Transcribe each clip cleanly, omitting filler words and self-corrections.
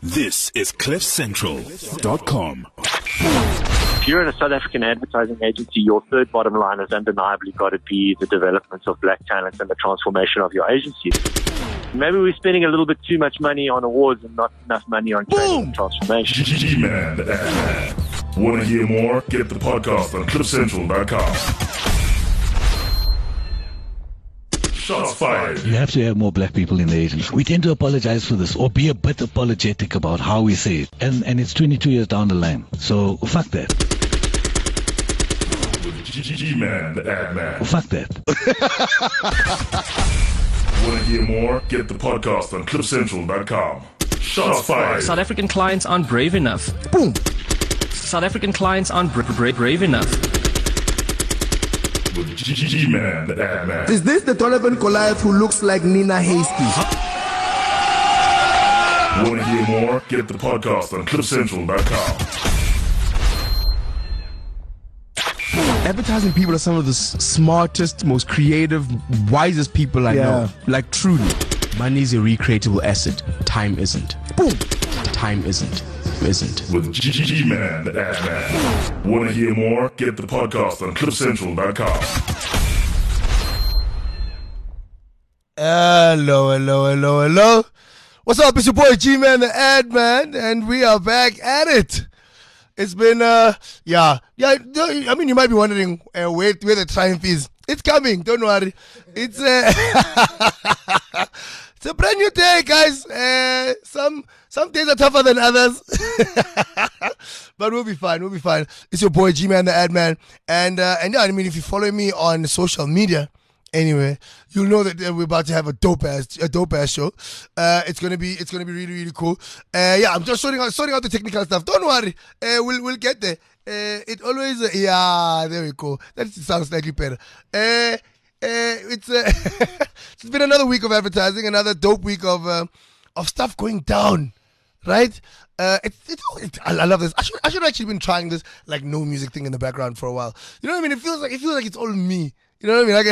This is CliffCentral.com. If you're in a South African advertising agency, your third bottom line has undeniably got to be the development of black talent and the transformation of your agency. Maybe we're spending a little bit too much money on awards and not enough money on training and transformation. G-Man, the ad-man. Want to hear more? Get the podcast on CliffCentral.com. Shots fired. You have to have more black people in the agency. We tend to apologize for this or be a bit apologetic about how we say it. And it's 22 years down the line. So fuck that. G-Man, the ad-man. Fuck that. Want to hear more? Get the podcast on CliffCentral.com. Shots fired. South African clients aren't brave enough. Boom. South African clients aren't brave enough. G-Man, the ad-man. Is this the Donovan Goliath who looks like Nina Hasty? Want to hear more? Get the podcast on CliffCentral.com. Advertising people are some of the smartest, most creative, wisest people I know. Like, truly. Money is a recreatable asset. Time isn't. Boom. Time isn't. With G-Man, the ad-man. Want to hear more? Get the podcast on CliffCentral.com. Hello. What's up? It's your boy G-Man, the ad-man, and we are back at it. It's been, I mean, you might be wondering where the triumph is. It's coming, don't worry. It's it's a brand new day, guys. Some days are tougher than others. But we'll be fine. It's your boy G-Man, the ad man. And yeah, I mean, if you follow me on social media, anyway, you'll know that we're about to have a dope ass show. It's gonna be really cool. Yeah, I'm just sorting out the technical stuff. Don't worry. We'll get there. It always there we go. That sounds slightly better. It's been another week of advertising, another dope week of stuff going down, right? I love this. I should actually been trying this like no music thing in the background for a while. You know what I mean? It feels like it's all me. You know what I mean?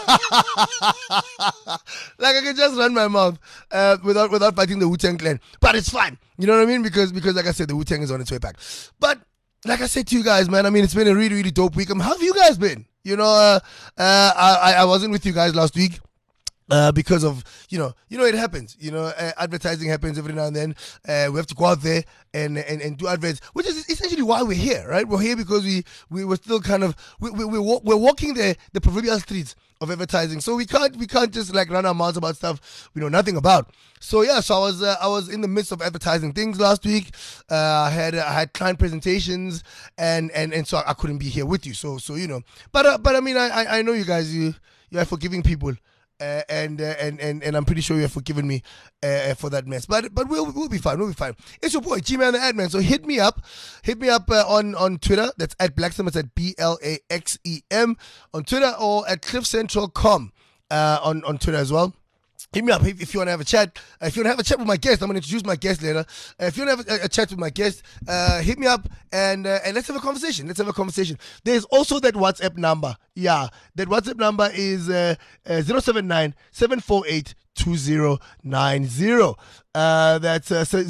Like I can just run my mouth without fighting the Wu-Tang Clan. But it's fine. You know what I mean? Because like I said, the Wu-Tang is on its way back. But like I said to you guys, man, I mean, it's been a really dope week. How have you guys been? You know, I wasn't with you guys last week. Because of, you know, it happens, advertising happens every now and then. We have to go out there and do adverts, which is essentially why we're here, right? We're here because we were still kind of, we're walking the proverbial streets of advertising. So we can't just like run our mouths about stuff we know nothing about. So yeah, I was in the midst of advertising things last week. I had client presentations and so I couldn't be here with you. So but I mean, I know you guys, you are forgiving people. And I'm pretty sure you have forgiven me for that mess. But we'll be fine. It's your boy G-Man the Adman. So hit me up on Twitter. That's at Blaxem. It's at BLAXEM on Twitter, or at CliffCentral.com on Twitter as well. Hit me up if you want to have a chat. If you want to have a chat with my guest, I'm going to introduce my guest later. If you want to have a chat with my guest, hit me up and let's have a conversation. There's also that WhatsApp number. Yeah, that WhatsApp number is 079-748-2090. That's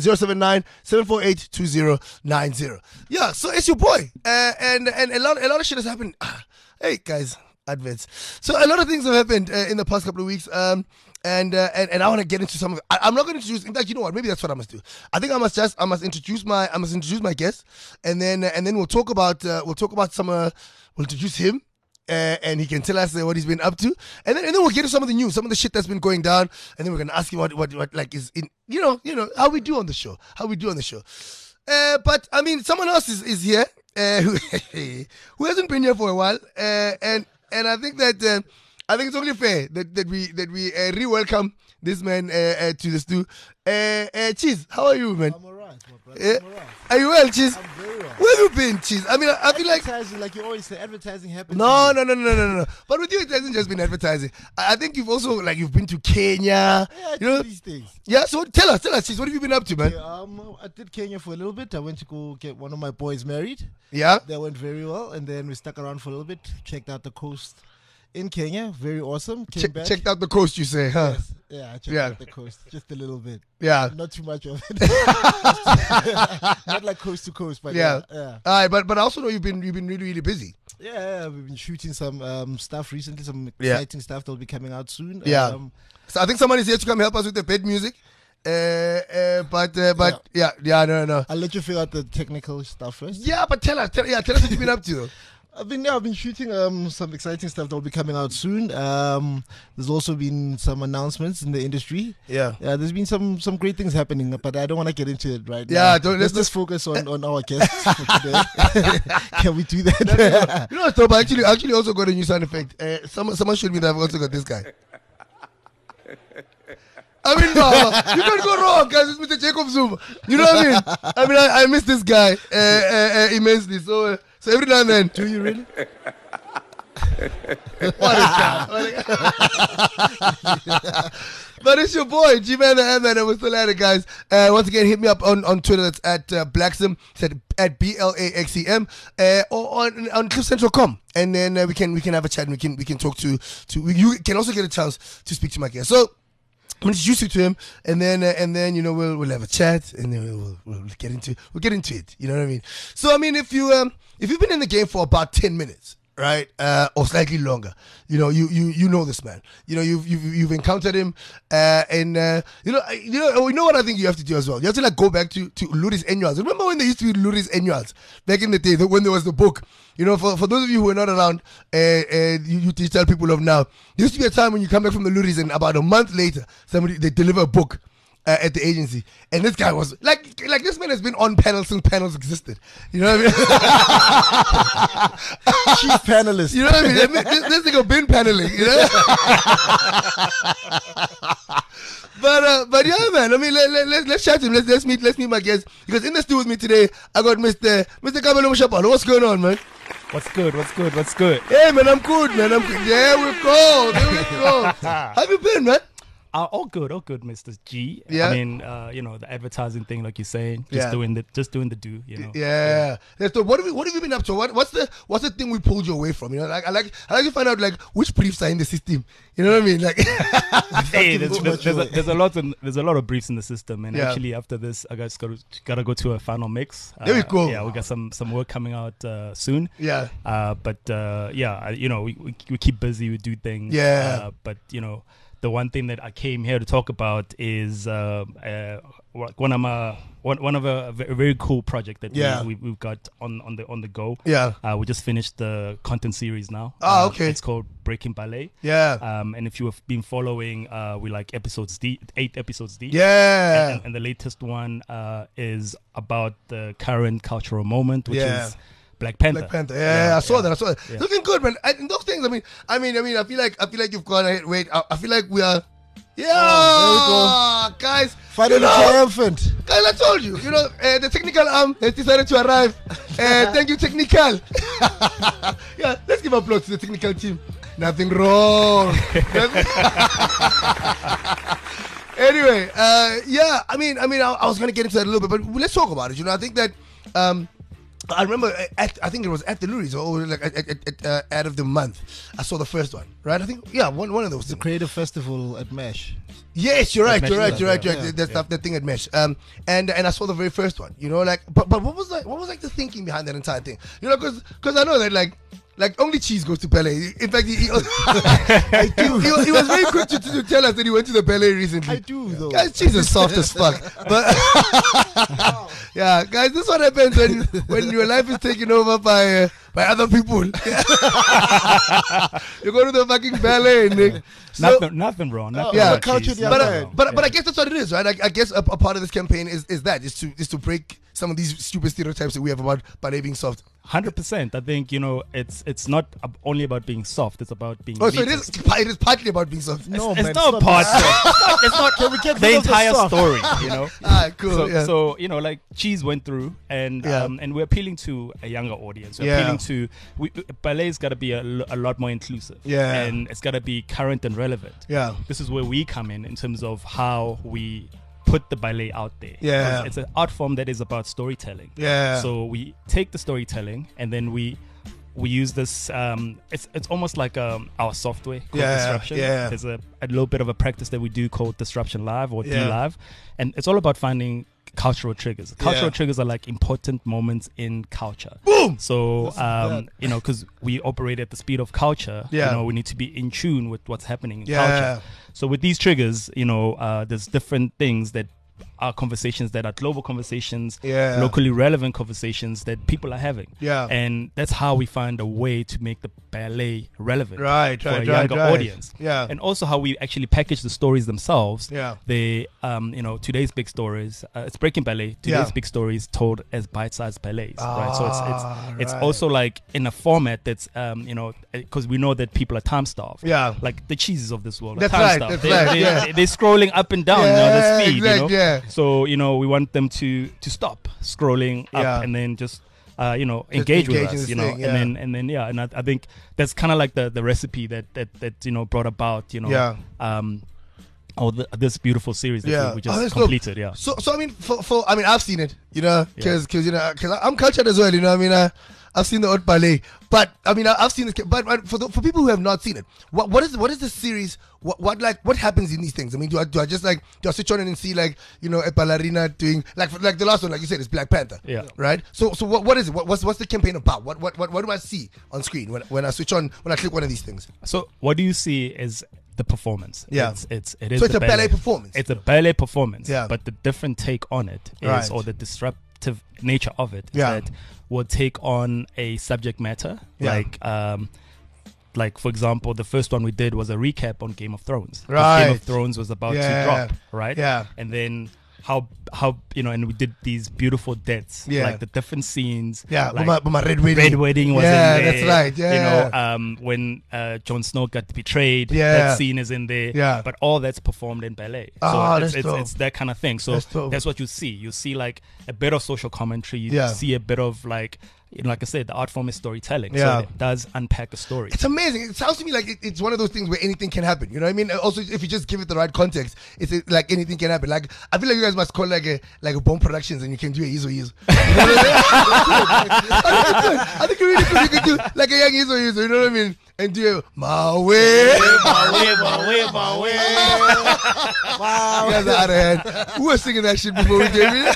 079-748-2090. Yeah, so it's your boy. And a lot of shit has happened. Hey, guys. Adverts. So a lot of things have happened in the past couple of weeks, and I want to get into some of it. I'm not going to introduce. In fact, you know what? Maybe that's what I must do. I think I must introduce my guest, and then we'll talk about some. We'll introduce him, and he can tell us what he's been up to, and then we'll get to some of the shit that's been going down, and then we're gonna ask him what like is in how we do on the show. But I mean, someone else is here who hasn't been here for a while, and I think that I think it's only fair that we re-welcome this man to the stew. Cheese, how are you, man? I'm alright, my brother. I'm alright. Are you well, Cheese? I'm very well. Where have you been, Cheese? I mean, I feel like advertising, like you always say, advertising happens. No. But with you, it hasn't just been advertising. I think you've also you've been to Kenya. Yeah, these things. Yeah. So tell us, Cheese, what have you been up to, man? I did Kenya for a little bit. I went to go get one of my boys married. Yeah. That went very well, and then we stuck around for a little bit, checked out the coast in Kenya. Very awesome. Came back. Checked out the coast, you say, huh? Yes. Yeah, I checked Yeah. out the coast just a little bit. Yeah. Not too much of it. Not like coast to coast, but Yeah. yeah. All right, but I also know you've been really, really busy. Yeah, we've been shooting some stuff recently, some Yeah. exciting stuff that will be coming out soon. Yeah. So I think someone is here to come help us with the bed music. But no. I'll let you figure out the technical stuff first. Yeah, but tell us what you've been up to. I've been shooting some exciting stuff that will be coming out soon. There's also been some announcements in the industry. Yeah. Yeah, there's been some great things happening, but I don't want to get into it right Yeah, now. Let's just focus on our guests for today. Can we do that? You know what, I actually also got a new sound effect. Someone showed me that I've also got this guy. I mean, no, you can't go wrong, guys. It's Mr. Jacob Zuma. You know what I mean? I miss this guy immensely. So every now and then. Do you really? What is that? But it's your boy, G-Man the M-Man, and we're still at it, guys. Once again, hit me up on Twitter. That's at Blaxem. It's at BLAXEM. Or on CliffCentral.com. And then we can have a chat and we can talk to you can also get a chance to speak to my guest. So I'm gonna introduce you to him, and then you know we'll have a chat, and then we'll get into it. You know what I mean? So I mean, if you've been in the game for about 10 minutes, right, or slightly longer, you know you know this man. You know you've encountered him, and you know what I think you have to do as well. You have to like go back to Luris Annuals. Remember when they used to be Luris Annuals back in the day when there was the book? You know, for those of you who are not around, you digital people of now, there used to be a time when you come back from the Luris and about a month later, they deliver a book at the agency, and this guy was like this man has been on panels since panels existed. You know what I mean? Chief panelist. You know what I mean? This nigga been paneling. You know. But yeah, man. I mean, let's chat to him. Let's meet my guest, because in the studio with me today, I got Mr. Kabelo Mshapalo. What's going on, man? What's good? Hey, man, I'm good, man. There we go. How have you been, man? All good, Mr. G. Yeah. I mean, the advertising thing, like you're saying, just doing the do, you know. Yeah. So what have you been up to? What's the thing we pulled you away from? You know, like I like to find out like which briefs are in the system. You know what I mean? Like, hey, there's a lot of briefs in the system, and actually after this, I guess gotta go to a final mix. There we go. Yeah, we got some work coming out soon. Yeah. We keep busy. We do things. Yeah. But you know. The one thing that I came here to talk about is one of a very cool project that we've got on the go. Yeah. We just finished the content series now. Oh, okay. It's called Breaking Ballet. Yeah. And if you have been following, we like 8 episodes deep. Yeah. And the latest one is about the current cultural moment, which is Black Panther. Yeah, I saw that. Yeah. Looking good, man. And those things. I mean, I feel like you've gone ahead. Wait, I feel like we are. Yeah, there we go. Guys. Finally triumphant. Guys, I told you. You know, the technical arm has decided to arrive. Thank you, technical. Yeah, let's give applause to the technical team. Nothing wrong. Anyway, I mean, I was gonna get into that a little bit, but let's talk about it. You know, I think that. I remember, I think it was at the Luris, or like at ad of the month. I saw the first one, right? I think, one of those. The Creative Festival at Mesh. Yes, you're right. Yeah. That thing at Mesh. And I saw the very first one. You know, like, but what was like the thinking behind that entire thing? You know, because I know that like only cheese goes to ballet. In fact, he was very quick to tell us that he went to the ballet recently. I do though. Guys, cheese is soft as fuck. But yeah, guys, this is what happens when your life is taken over by other people. You go to the fucking ballet, Nick. Nothing wrong. Yeah, but I guess that's what it is, right? I guess a part of this campaign is to break some of these stupid stereotypes that we have about ballet being soft. 100%. I think it's not only about being soft. It's about being. Oh, so it is partly about being soft. No, it's man, not part. It's not. Can we get the rid of the entire soft? story. You know. Cool. So like Cheese went through, and we're appealing to a younger audience. We're appealing to ballet's got to be a lot more inclusive. Yeah. And it's got to be current and relevant. Yeah. This is where we come in terms of how we put the ballet out there. Yeah. 'Cause it's an art form that is about storytelling. Yeah. So we take the storytelling and then we we use this. It's almost like our software called Disruption. Yeah. There's a little bit of a practice that we do called Disruption Live or D Live, and it's all about finding cultural triggers. Cultural triggers are like important moments in culture. Boom. So because we operate at the speed of culture, we need to be in tune with what's happening in culture. So with these triggers, there's different things that are conversations that are global conversations, locally relevant conversations that people are having. And that's how we find a way to make the ballet relevant for a younger audience. And also how we actually package the stories themselves. They, today's big stories, it's Breaking Ballet. Today's big stories told as bite-sized ballets, right? So it's also like in a format that's, because we know that people are time-starved. Like the cheeses of this world are time-starved. They're scrolling up and down the speed, So, we want them to stop scrolling up and then just, engage with us, and I think that's kind of like the recipe that brought about, this beautiful series that we just completed. So I mean, I've seen it, because I'm cultured as well, I've seen the old ballet, but I mean, I've seen this. But for people who have not seen it, what is the series? What happens in these things? I mean, do I just do I switch on and see a ballerina doing like the last one, like you said, is Black Panther, right? So what is it? What's the campaign about? What do I see on screen when I switch on, when I click one of these things? So what do you see is the performance? It is a ballet performance. It's a ballet performance. But the different take on it is, or the disruptive nature of it is that will take on a subject matter, like for example, the first one we did was a recap on Game of Thrones. Game of Thrones was about to drop, right? And then how and we did these beautiful deaths, like the different scenes. Like my red wedding. Red wedding was in there. That's right. When Jon Snow got betrayed, that scene is in there. But all that's performed in ballet. So it's that kind of thing. So that's what you see. You see like a bit of social commentary. You see a bit of like I said, the art form is storytelling. So it does unpack a story. It's amazing. It sounds to me like it's one of those things where anything can happen. You know what I mean? Also, if you just give it the right context, it's like anything can happen. Like, I feel like you guys must call like a Bomb Productions and you can do a Izo. You know what I think you really could. You could do like a young Izo. You know what I mean? And do my way. My way. Wow. You guys are out of hand. Who was singing that shit before we came in?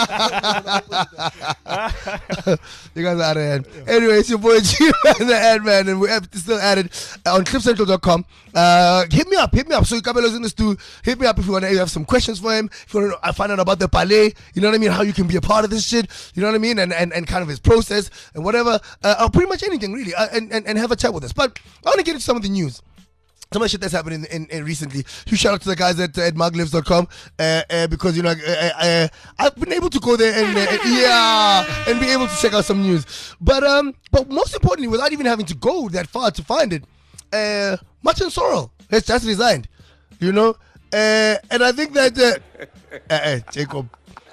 You guys are out of hand. Anyway, it's your boy G-Man, the Ad-Man, and we're still at it on cliffcentral.com. Hit me up. So Kabelo's in the stew. Hit me up if you want to have some questions for him. If you want to find out about the ballet, you know what I mean? How you can be a part of this shit, you know what I mean? And kind of his process and whatever. Or pretty much anything, really. And have a chat with us. But I want to get into some of the news. Some of the shit that's happening in recently. Huge shout out to the guys at maglives.com because I've been able to go there and be able to check out some news. But most importantly, without even having to go that far to find it, Martin Sorrell has just resigned. And I think that Jacob.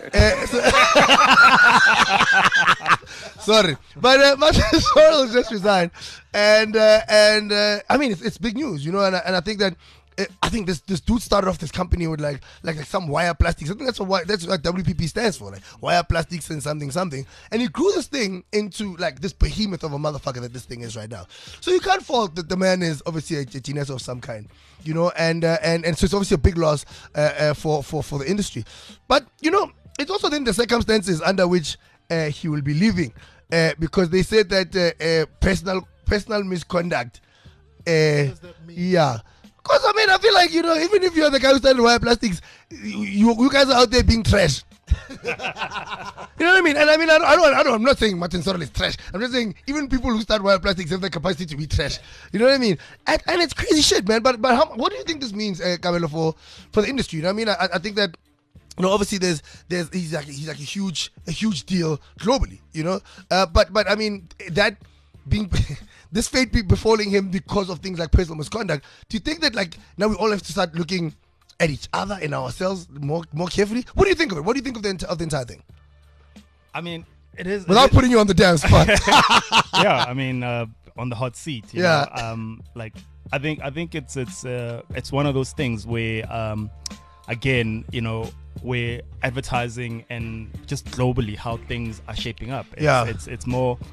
Sorry, but Martin Sorrell just resigned, and I mean it's big news, and I think that this dude started off this company with like some wire plastics. I think that's what WPP stands for, like wire plastics and something, and he grew this thing into like this behemoth of a motherfucker that this thing is right now. So you can't fault that the man is obviously a genius of some kind, and so it's obviously a big loss for the industry, but it's also then the circumstances under which he will be leaving, because they said that personal misconduct. What does that mean? Yeah. Because I feel like, even if you're the guy who started wire plastics, you guys are out there being trash. You know what I mean? And I'm not saying Martin Sorrell is trash. I'm just saying even people who start wire plastics have the capacity to be trash. You know what I mean? And it's crazy shit, man. But what do you think this means, Kabelo, for the industry? You know what I mean? I think that, obviously he's like a huge deal globally, but I mean that being this fate befalling him because of things like personal misconduct. Do you think that now we all have to start looking at each other and ourselves more carefully? What do you think of it? What do you think of the entire thing? I mean, it is without putting you on the damn spot. Yeah, I mean, on the hot seat. You know? I think it's one of those things where again, we're advertising and just globally how things are shaping up. It's more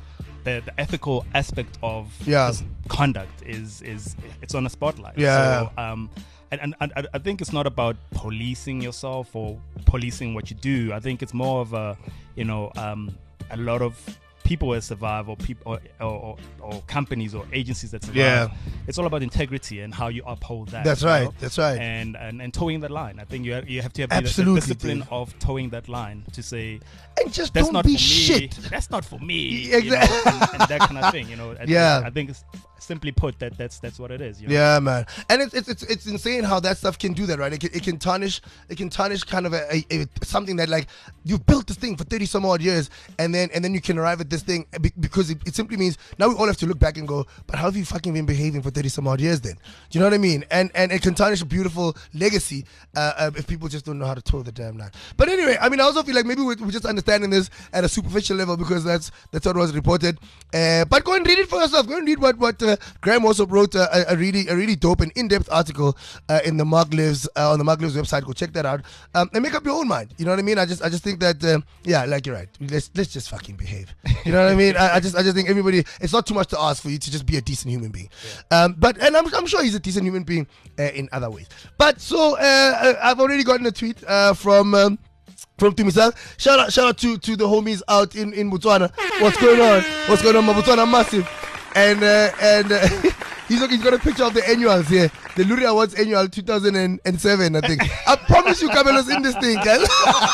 the ethical aspect of this conduct is it's on a spotlight. Yeah. So, and I think it's not about policing yourself or policing what you do. I think it's more of a lot of people that survive, or people or companies or agencies that survive. Yeah. It's all about integrity and how you uphold that. That's right. That's right. And towing that line. I think you have to have Absolutely, the discipline of towing that line to say, and just that's don't not be for shit. me. That's not for me. Exactly. And that kind of thing. Yeah. I think it's, simply put, that's what it is. Yeah, man. And it's insane how that stuff can do that, right? It can tarnish kind of a something that, like, you've built this thing for 30 some odd years, and then you can arrive at this thing because it simply means now we all have to look back and go, but how have you fucking been behaving for 30 some odd years then? Do you know what I mean? And it can tarnish a beautiful legacy if people just don't know how to toe the damn line. But anyway, I mean, I also feel like maybe we're just understanding this at a superficial level because that's what was reported. But go and read it for yourself. Go and read what Graham also wrote a really dope and in-depth article in the Mark Lives on the Mark Lives website. Go check that out and make up your own mind. You know what I mean? I just think that like you're right. Let's just fucking behave. You know what I mean? I just think everybody. It's not too much to ask for you to just be a decent human being. Yeah. But I'm sure he's a decent human being in other ways. But so I've already gotten a tweet from Tumisang. Shout out to the homies out in Botswana. What's going on? My Botswana massive. And he's got a picture of the annuals here. The Luri Awards annual 2007, I think. I promise you, Kabelo's in this thing, guys.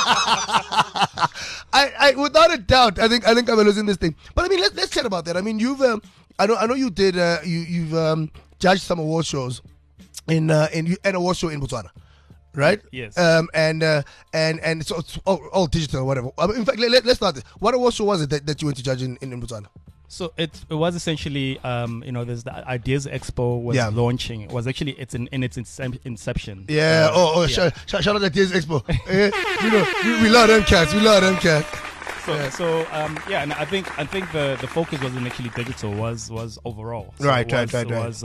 I without a doubt, I think Kabelo's in this thing. But I mean, let's chat about that. I mean, you've I know you did you've judged some award shows in an award show in Botswana. Right? Yes. And so it's all digital or whatever. In fact, let's start this. What award show was it that you went to judge in Botswana? So it was essentially, there's the Ideas Expo was launching. It was actually, it's in its inception. Yeah. Shout out Ideas Expo. We love them cats. So and I think the focus wasn't actually digital. Was overall. So right. It was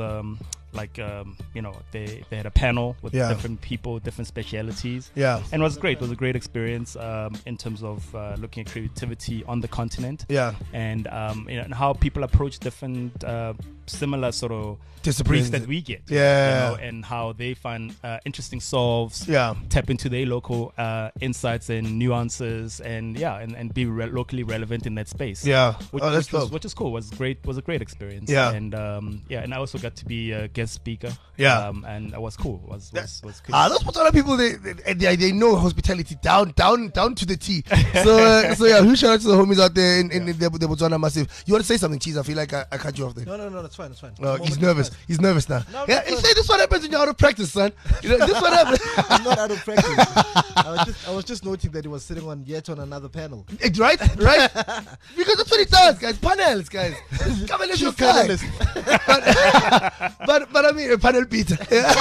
they had a panel with different people, different specialities. Yeah. And it was great. It was a great experience in terms of looking at creativity on the continent. Yeah. And and how people approach different similar sort of disciplines that we get. Yeah. And how they find interesting solves. Yeah. Tap into their local insights and nuances, and be locally relevant in that space. Yeah. Which is cool. Was a great experience. Yeah. And and I also got to be a guest speaker. Yeah. And it was cool. It was cool. Those Botswana people, they know hospitality down to the T. So huge shout out to the homies out there in the Botswana massive. You want to say something, Cheese? I feel like I cut you off there. No, it's fine. He's nervous. He's nervous now. No, yeah, this is what happens when you're out of practice, son. This is what happens. I'm not out of practice. I was just noting that he was sitting on another panel. Right? Because that's what he does, guys. Panels, guys. Come and let your guy. But I mean, a panel beater.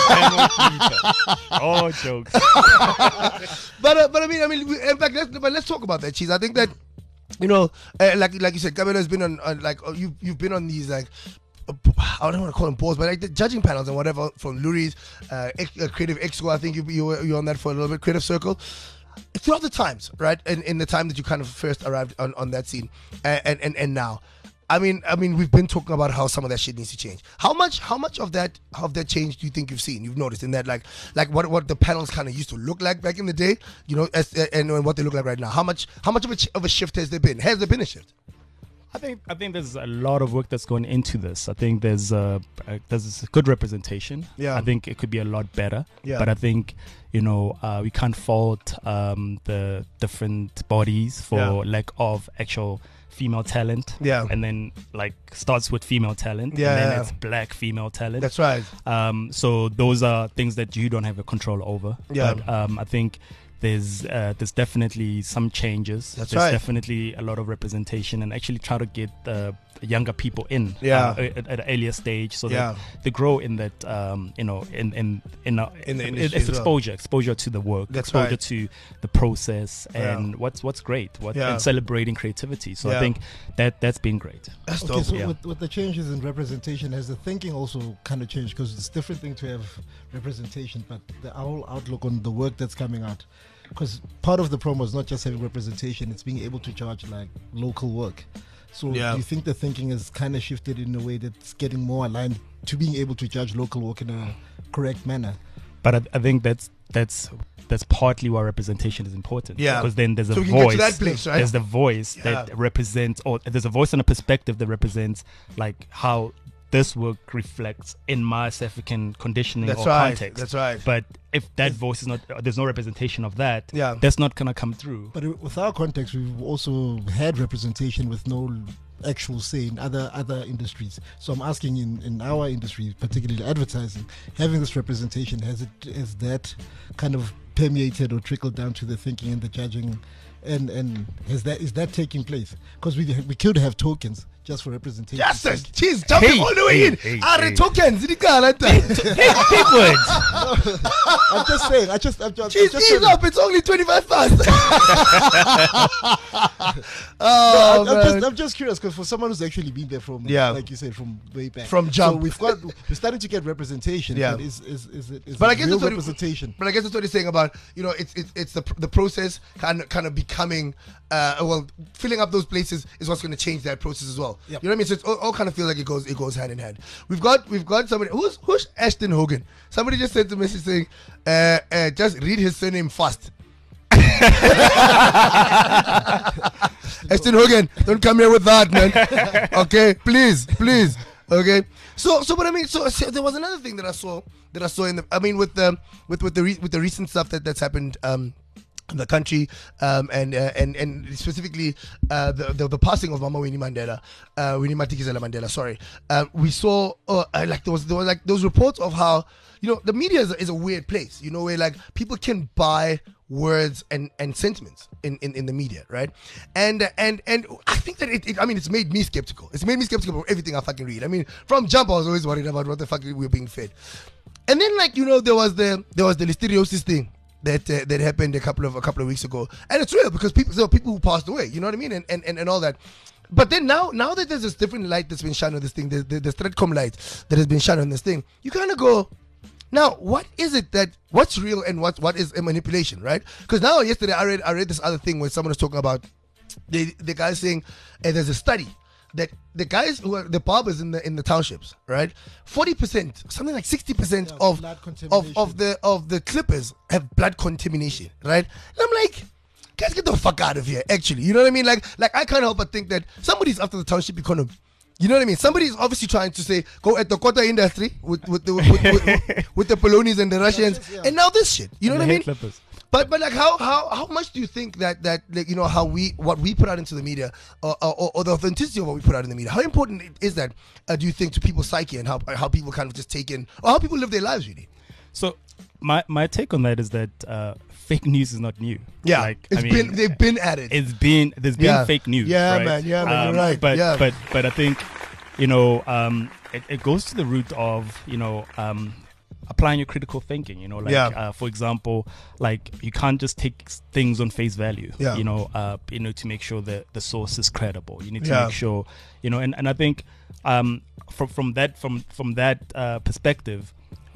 Oh, jokes. But I mean, in fact, let's talk about that, Cheese. I think that, like you said, Kabelo has been on you've been on these, like, I don't want to call them boards, but like the judging panels and whatever from Luri's Creative Expo. I think you were on that for a little bit. Creative Circle. Throughout the times, right, in the time that you kind of first arrived on that scene, and now, I mean, we've been talking about how some of that shit needs to change. How much of that change do you think you've noticed in that, like what the panels kind of used to look like back in the day, and what they look like right now? How much of a shift has there been? Has there been a shift? I think there's a lot of work that's going into this. I think there's good representation. Yeah. I think it could be a lot better. Yeah. But I think we can't fault the different bodies for lack of actual female talent. Yeah. And then starts with female talent. Yeah. And then it's black female talent. That's right. So those are things that you don't have a control over. Yeah. But I think there's definitely some changes. There's definitely a lot of representation, and actually try to get younger people in at an earlier stage, so that they grow in that in the industry. It's exposure to the work, exposure to the process, and what's great, and celebrating creativity. So I think that's been great. That's okay, so with the changes in representation, has the thinking also kind of changed? Because it's a different thing to have representation, but the whole outlook on the work that's coming out. Because part of the promo is not just having representation; it's being able to charge like local work. So do you think the thinking has kind of shifted in a way that's getting more aligned to being able to judge local work in a correct manner? But I think that's partly why representation is important. Yeah. Because then there's a so voice. That place, right? There's the voice that represents, or there's a voice and a perspective that represents like how this work reflects in my South African conditioning or context. That's right. But if that voice is not, there's no representation of that, yeah, that's not gonna come through. But with our context, we've also had representation with no actual say in other industries. So I'm asking, in our industry, particularly advertising, having this representation, has that kind of permeated or trickled down to the thinking and the judging, and is that taking place? Because we could have tokens just for representation. Yes, jeez, jumping all the way in. Tokens, I'm just saying. Jeez, ease up. It's only 25 past. I'm just curious, because for someone who's actually been there from, like you said, from way back, from jump, so we're starting to get representation. Yeah. But is but I guess real that's representation? But I guess that's what he's saying about, it's the process kind of becoming filling up those places is what's going to change that process as well. Yep. You know what I mean? So it's all kind of feels like it goes hand in hand. We've got somebody who's Ashton Hogan. Somebody just sent a message saying, just read his surname fast. Ashton Hogan, don't come here with that, man. Okay, please. Okay. So but I mean, so there was another thing that I saw in with the recent stuff that's happened in the country, and specifically the passing of Mama Winnie Mandela, Winnie Madikizela Mandela. Sorry, we saw there was like those reports of how the media is a weird place. Where like people can buy words and sentiments in the media, right? And I think that it's made me skeptical. It's made me skeptical about everything I fucking read. I mean, from jump I was always worried about what the fuck we were being fed. And then there was the listeriosis thing that happened a couple of weeks ago, and it's real because there were people who passed away. You know what I mean, and all that. But then now that there's this different light that's been shone on this thing, the Stratcom light that has been shone on this thing, you kind of go, now what is it what's real and what is a manipulation, right? Because now yesterday I read this other thing where someone was talking about the guy saying there's a study that the guys who are the barbers in the townships, right? 40%, something like 60% of the clippers have blood contamination, right? And I'm like, guys, get the fuck out of here. Actually, you know what I mean? Like I can't help but think that somebody's after the township economy. You know what I mean? Somebody's obviously trying to say go at the quarter industry with the Polonies and the Russians, and now this shit. You know what I mean? Clippers. But like how much do you think that like, what we put out into the media or the authenticity of what we put out in the media, how important is that do you think to people's psyche and how people kind of just take in or how people live their lives really? So my take on that is that fake news is not new. Yeah, like, they've been at it. There's been fake news. Yeah, right? man. Yeah, man. You're right. But I think it goes to the root of applying your critical thinking. For example, like you can't just take things on face value. Yeah. To make sure that the source is credible. You need to make sure and I think from that perspective,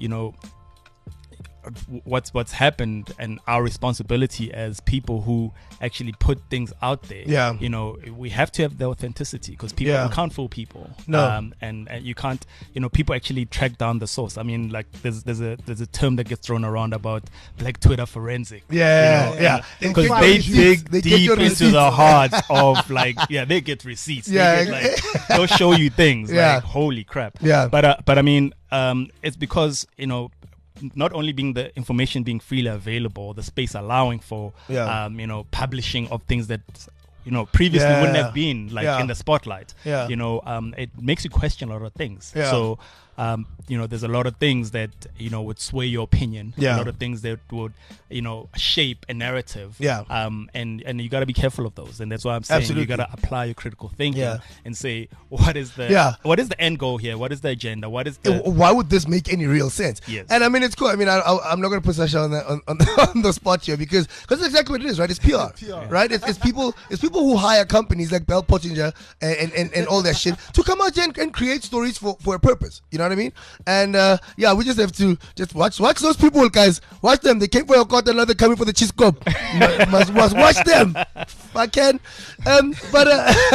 what's happened and our responsibility as people who actually put things out there. Yeah. We have to have the authenticity because people you can't fool people. No. And you can't. People actually track down the source. I mean, like there's a term that gets thrown around about Black Twitter forensic. Yeah. Because they dig deep into the heart of they get receipts. Yeah. They'll show you things. Like holy crap. Yeah. But I mean, it's because not only being the information being freely available, the space allowing for publishing of things that previously wouldn't have been in the spotlight. It makes you question a lot of things. So there's a lot of things that would sway your opinion. A lot of things that would shape a narrative. And you got to be careful of those. And that's why I'm saying you got to apply your critical thinking and say what is the end goal here? What is the agenda? Why would this make any real sense? Yes. And I mean, it's cool. I mean, I'm not going to put Sasha on the spot here because that's exactly what it is, right? It's PR, right? It's people who hire companies like Bell Pottinger and all that shit to come out and create stories for a purpose. You know what I mean? And yeah, we just have to just watch those people, guys. Watch them. They came for your court and now they're coming for the cheese cup. must watch them. If I can. But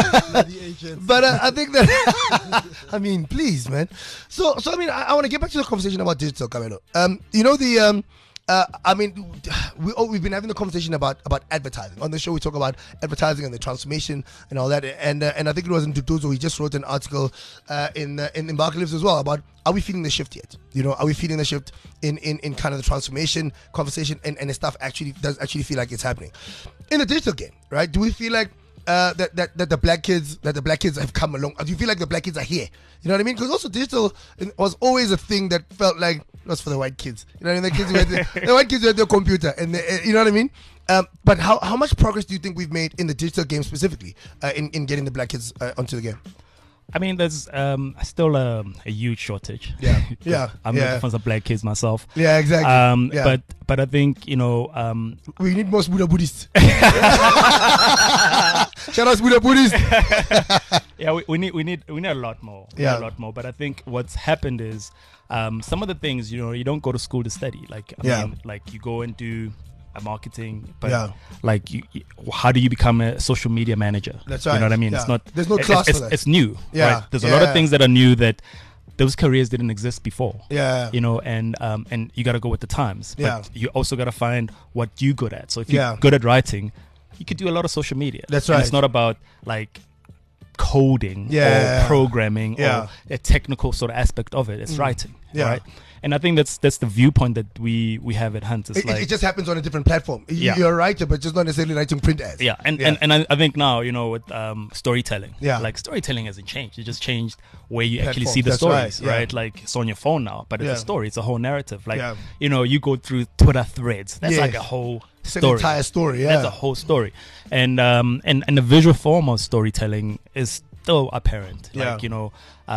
I think that I mean, please, man. So I mean, I want to get back to the conversation about digital, Camelo. You know the I mean, we've been having the conversation about advertising. On the show, we talk about advertising and the transformation and all that. And I think it was in Tutuzo, he just wrote an article in Barclays as well about, are we feeling the shift yet? You know, are we feeling the shift in kind of the transformation conversation and the stuff does feel like it's happening in the digital game, right? Do we feel like that the black kids have come along? Do you feel like the black kids are here? You know what I mean? Because also digital was always a thing that felt like it was for the white kids. You know what I mean? The kids who had the white kids who had their computer, and you know what I mean? But how much progress do you think we've made in the digital game specifically in getting the black kids onto the game? I mean, there's still a huge shortage. Yeah, yeah. I'm looking for some black kids myself. Yeah, exactly. But I think, you know, we need more Buddhists. Shout out to Buddhists. Yeah, we need a lot more. Yeah, a lot more. But I think what's happened is some of the things, you know, you don't go to school to study. Like I mean, like you go and do marketing, but like how do you become a social media manager? That's right. You know what I mean? Yeah. It's not. There's no class for that. It's new. Yeah. Right? There's a lot of things that are new that those careers didn't exist before. Yeah. You know, and you got to go with the times. But Yeah. you also got to find what you're good at. So if you're good at writing, you could do a lot of social media. That's and right. It's not about like coding or programming or a technical sort of aspect of it. It's writing. Right. And I think that's the viewpoint that we have at Hunt. It just happens on a different platform. You're a writer, but just not necessarily writing print ads. Yeah, and I think now, you know, with storytelling, Yeah. like storytelling hasn't changed. It just changed where you actually Platforms, see the that's stories, right, right? Like it's on your phone now, but it's a story. It's a whole narrative. Like, Yeah. you know, you go through Twitter threads. That's like a whole It's an story. entire story. Yeah, That's a whole story. And the visual form of storytelling is still apparent. Yeah. Like, you know,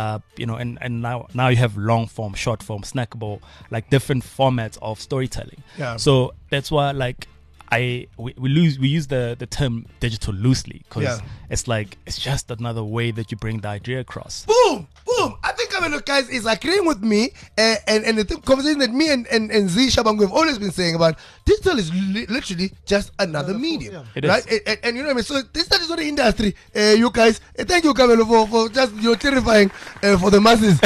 and now you have long form, short form, snackable, like different formats of storytelling. Yeah. So that's why, like, we use the term digital loosely because it's like it's just another way that you bring the idea across. Boom. I think guys is agreeing with me, and the conversation that me and Z Shabang have always been saying about digital is literally just another medium, It right? is. And you know what I mean. So digital is not the industry. You guys, thank you, Camelo, for just clarifying for the masses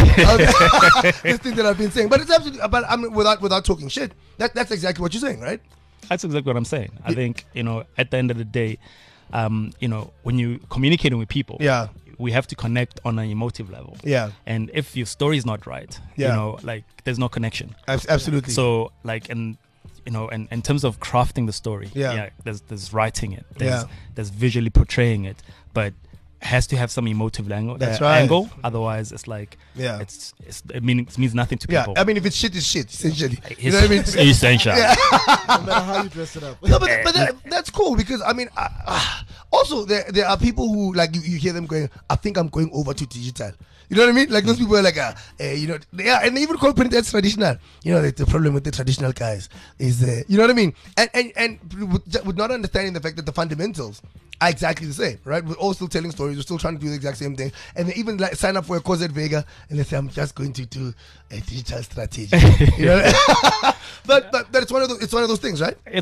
this thing that I've been saying. But it's absolutely. But I mean, without talking shit, that's exactly what you're saying, right? That's exactly what I'm saying. I think, you know, at the end of the day, you know, when you're communicating with people, we have to connect on an emotive level. Yeah. And if your story is not right, you know, like there's no connection. Absolutely. So like, and you know, and in terms of crafting the story, there's writing it, there's visually portraying it, but has to have some emotive angle. That's right. Angle. Otherwise, it's like it means nothing to people. I mean, if it's shit, it's shit. Essentially, you know what I mean. Essential. No matter how you dress it up. No, but that's cool because I mean, also there are people who like you hear them going, I think I'm going over to digital. You know what I mean? Like those people are like, you know, and they even call print ads traditional. You know, the problem with the traditional guys is, you know what I mean? And with not understanding the fact that the fundamentals are exactly the same, right? We're all still telling stories. We're still trying to do the exact same thing. And they even like sign up for a course at Vega and they say, I'm just going to do a digital strategy. You know? but it's one of those things, right? It's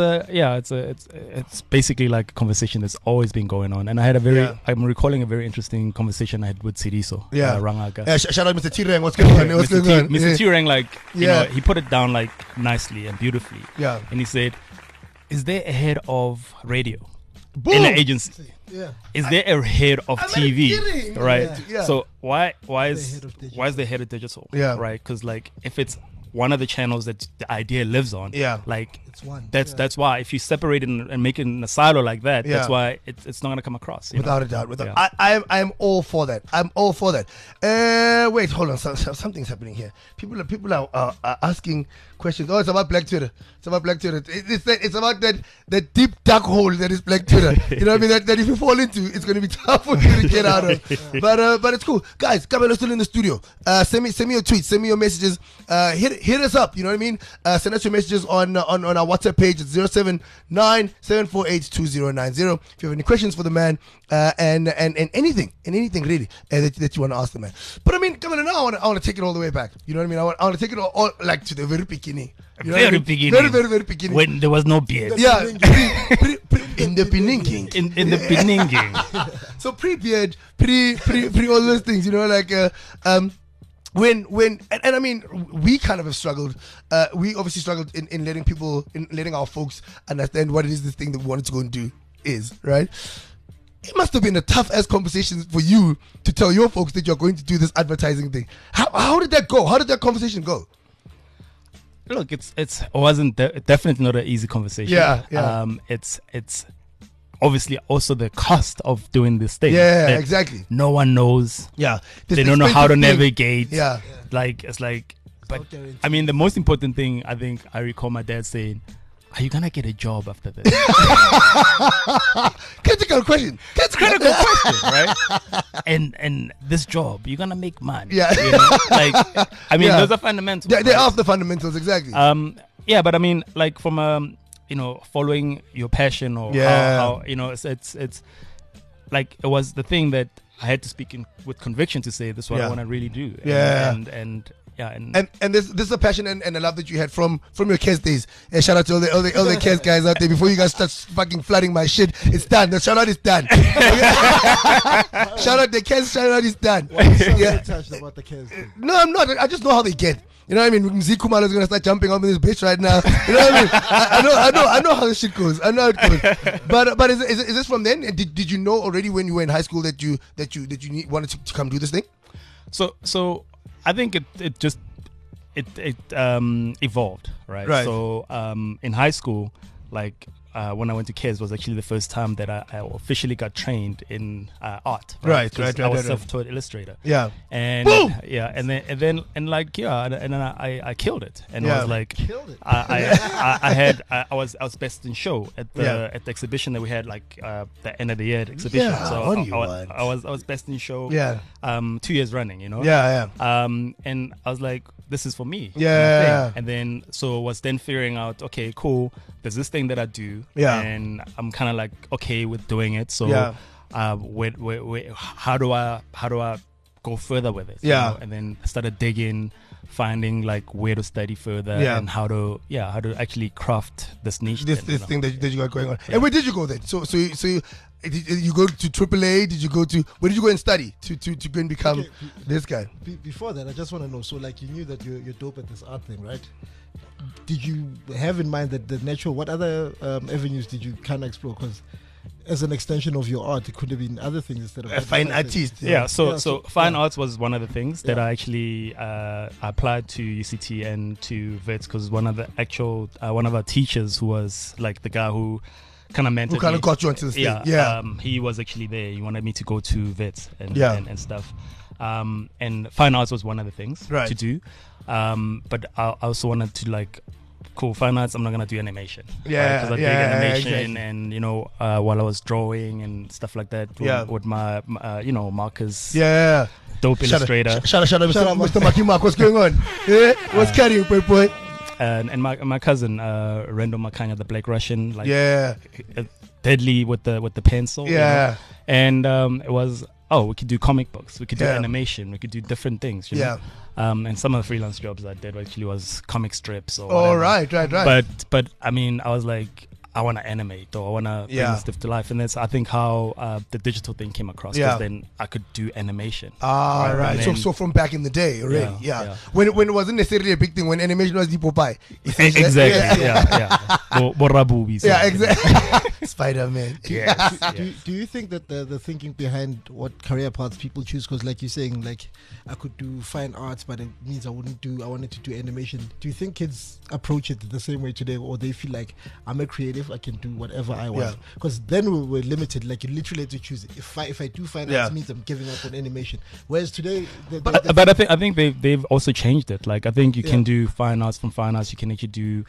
basically like a conversation that's always been going on. And I had I'm recalling a very interesting conversation I had with Sidiso. Rangaga. Shout out Mr. Tirang. What's going on? Mr. Tirang, like, you know, he put it down like nicely and beautifully. Yeah. And he said, is there a head of radio? Boom. In the agency? Yeah. Is there a head of TV? Right. Yeah. So why is the head of digital? Yeah. Right. Because like if it's one of the channels that the idea lives on, like it's one. That's why if you separate it and make it in a silo like that, that's why it's not gonna come across. Without a doubt. I am all for that. I'm all for that. Wait, hold on. Something's happening here. People are asking questions. Oh, it's about Black Twitter. It's about Black Twitter. It's about that deep dark hole that is Black Twitter. You know what I mean? That if you fall into, it's going to be tough for you to get out of. But it's cool, guys. Camelo's still in the studio. Send me your tweets. Send me your messages. Hit us up. You know what I mean? Send us your messages on our our WhatsApp page. It's 079-748-2090. If you have any questions for the man, and anything really that you want to ask the man. But I mean, coming in now, I want to take it all the way back. You know what I mean? I want to take it all like to the very beginning. You know very beginning. Very beginning. When there was no beard. Yeah. In the beginning. In the beginning. So pre-beard, pre all those things, you know, like when I mean, we kind of have struggled. We obviously struggled in letting our folks understand what it is this thing that we wanted to go and do is, right? It must have been a tough ass conversation for you to tell your folks that you're going to do this advertising thing. How did that go? How did that conversation go? Look, it wasn't definitely not an easy conversation. Yeah. It's obviously also the cost of doing this thing. Yeah, exactly. No one knows. Yeah, they don't know how to navigate. Yeah, like it's like. But I mean, the most important thing I think I recall my dad saying, "Are you gonna get a job after this?" Critical question, right? And this job, you're gonna make money. Yeah, you know? Like I mean, those are fundamentals. Yeah, they are the fundamentals, exactly. Yeah, but I mean, like from following your passion or how it's like it was the thing that I had to speak with conviction to say this is what I want to really do. And this is a passion and a love that you had from your Kes days. And shout out to all the Kes guys out there. Before you guys start fucking flooding my shit, it's done. The shout out is done. Shout out the Kes. Shout out is done. Touched about the Kes. No, I'm not. I just know how they get. You know what I mean? Zikumalo is gonna start jumping on this bitch right now. You know what I mean? I know how this shit goes. I know how it goes. But is this from then? Did you know already when you were in high school that you wanted to come do this thing? So I think it just evolved, right? So in high school, like when I went to Kes was actually the first time that I officially got trained in art. Right. I was self-taught illustrator. Yeah. And boom! and then I killed it. And I was like, killed it. I was best in show at the exhibition that we had, like the end of the year exhibition. Yeah. So What do you want? I was best in show. Yeah. 2 years running, you know. Yeah. And I was like, this is for me. Yeah. And then was then figuring out, okay, cool. There's this thing that I do. Yeah. And I'm kind of like okay with doing it. So how do I go further with it? Yeah. You know? And then I started digging, finding like where to study further and how to actually craft this niche. This thing that you got going on. Yeah. And where did you go then? So did you go to AAA? Did you go to where did you go and study to go and become this guy? Before that, I just want to know. So like you knew that you're dope at this art thing, right? Did you have in mind that the natural? What other avenues did you kind of explore? Because as an extension of your art, it could have been other things instead of a fine artist. So fine arts was one of the things that I actually applied to UCT and to Wits because one of our teachers who was like the guy who kind of mentored who kind me. of got you into this thing. He was actually there. He wanted me to go to Wits and stuff. And fine arts was one of the things to do. But I also wanted to like, cool, fine arts, I'm not going to do animation. Because I dig animation exactly. And, while I was drawing and stuff like that with my Marcus. Yeah. Dope illustrator. Shout out Mr. Maki Mark. What's going on? What's carrying, boy? And my cousin, Rendo Makanya, the Black Russian, like deadly with the pencil. Yeah. And it was, we could do comic books, we could do animation, we could do different things. You know? And some of the freelance jobs I did actually was comic strips or whatever. Right. But I mean, I was like, I want to animate or I want to bring this stuff to life. And that's, I think, how the digital thing came across. Because then I could do animation. Right. So from back in the day already. When it wasn't necessarily a big thing, when animation was the Popeye. Exactly. Borabubi. Yeah, exactly. Spider-Man. Do you think that the thinking behind what career paths people choose, because like you're saying, like I could do fine arts, but it means I wanted to do animation. Do you think kids approach it the same way today, or they feel like I'm a creative, I can do whatever I want? Because then we're limited. Like you literally have to choose. If I do fine arts, means I'm giving up on animation. Whereas today, but I think they've also changed it. Like I think you can do fine arts. From fine arts, you can actually do.